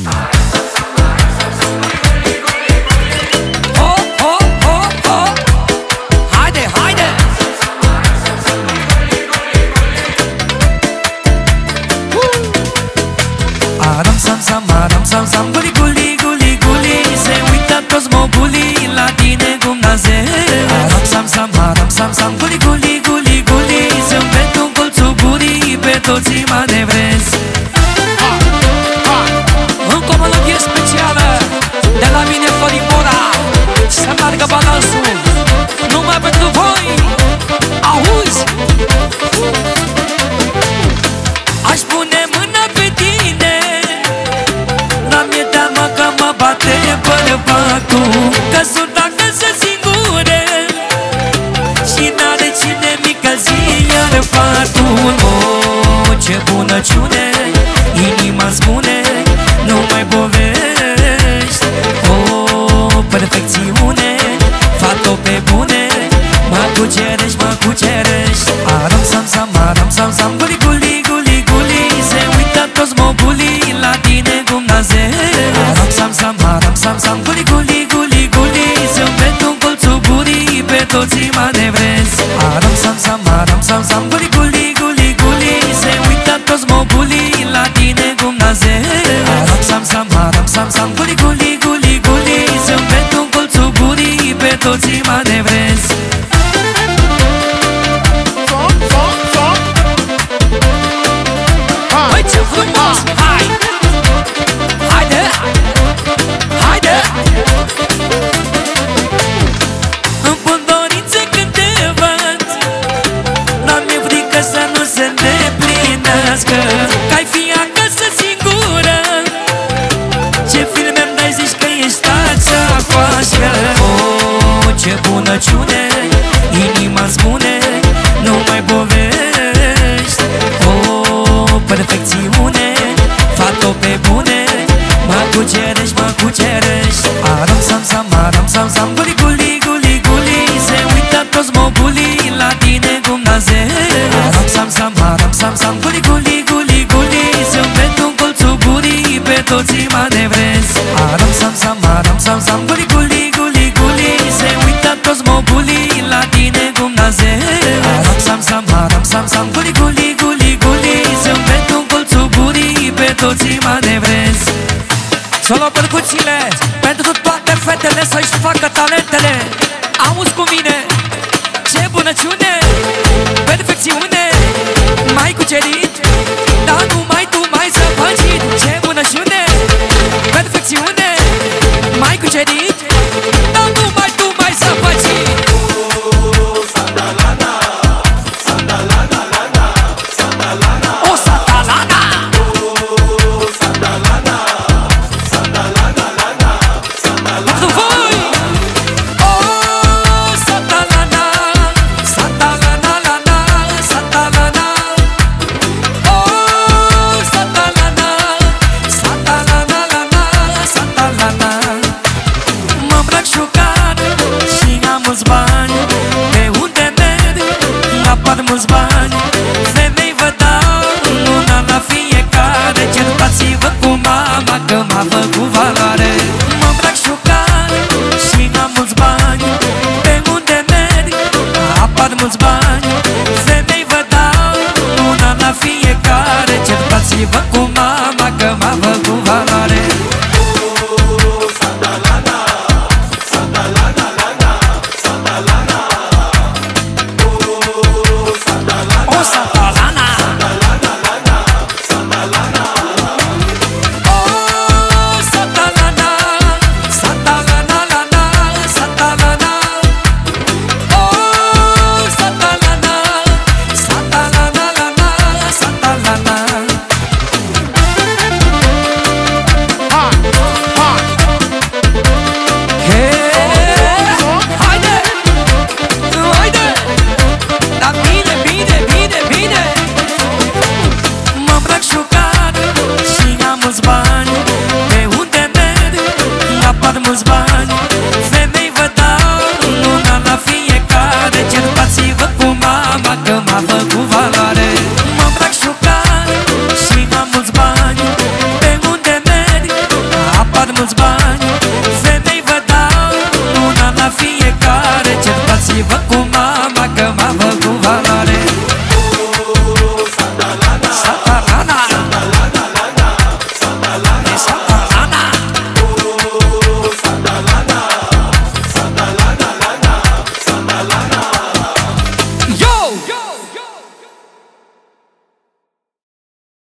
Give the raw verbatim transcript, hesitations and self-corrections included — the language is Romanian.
Sam, sam, guli, guli, guli, guli, se uită toți mogulii la tine cum naze. Aram, sam, sam, aram, sam, sam, guli, guli, guli, guli, se împet un colțul gurii pe toți manevrezi. Încă o melodie specială de la mine, Florin Mora. Să meargă balansul numai pentru voi. Auzi? Aș pune mâna pe tine, dar mi-e teamă că mă bate bărbatul, că sunt acasă singură și n-are cine mică zi iar patul. Oh, ce bunăciune, inima-mi spune, nu mai povești. Oh, perfecțiune, fac-o pe bune, mă cucerești, mă cucerești. Aram, sam, sam, aram, sam, sam, guli, guli, guli, guli, se uită toți mogulii la tine cum naze. Aram, sam, sam, aram, sam, sam, guli, guli, guli, guli, se împet un colțul gurii pe toți manevrezi. Aram, sam, sam, aram, sam, sam, guli, guli, guli, guli, se uită toți mogulii la tine cum naze. Aram, sam, sam, aram, sam, sam, guli, guli, guli, guli, se împet un colțul gurii pe toți manevrezi. Hai, ce frumos! Hai! Haide! Haide! Îmi pun dorințe când te văd, dar mi-e frică să nu se îndeplinească, că-ai fi acasă singură. Ce filme-mi dai, zici că ești tața coașcă. Oh, ce bunăciune, inima-mi spune, nu mai povești. Oh, perfecțiune, fac-o pe bune, mă cucerești, mă cucerești. Aram, sam, sam, aram, sam, sam, guli, guli, guli, guli, se uită toți mogulii la tine cum naze. Aram, sam, sam, aram, sam, sam, guli, guli, guli, guli, se împet un colțul gurii pe toți manevrezi. Aram, sam, sam, aram, sam, sam, guli, guli, guli, guli, se uită toți mogulii la tine cum naze. Aram, sam, sam, aram, sam, sam, guli, guli, guli, guli, se împet un colțul gurii pe toți manevrezi. Solo percuțiile pentru toate fetele să-și facă talentele. Auzi cu mine, ce bunăciune, perfecțiune, mai cucerit, dar numai tu mai zăpăcit. Ce bunăciune, perfecțiune, mai cucerit, dar numai tu mai zăpăcit. O satalana, pentru voi. O satalana, satalana, lana, satalana. O satalana, satalana, lana, satalana. Mă îmbrac șocat și am mulți bani, pe unde merg apar mulți bani. Femei vă dau una la fiecare, certați-vă cu mama că m-a făcut valoare. Mă îmbrac șocat și am mulți bani, pe unde merg apar mulți bani. Femei vă dau una la fiecare, certați-vă cu mama că m-a făcut valoare. O satalana, o satalana, satalana, lana, satalana. O satalana, satalana, lana, satalana. Hey, haide, haide, dar bine, bine, bine, bine. Mă îmbrac șocat și am mulți bani,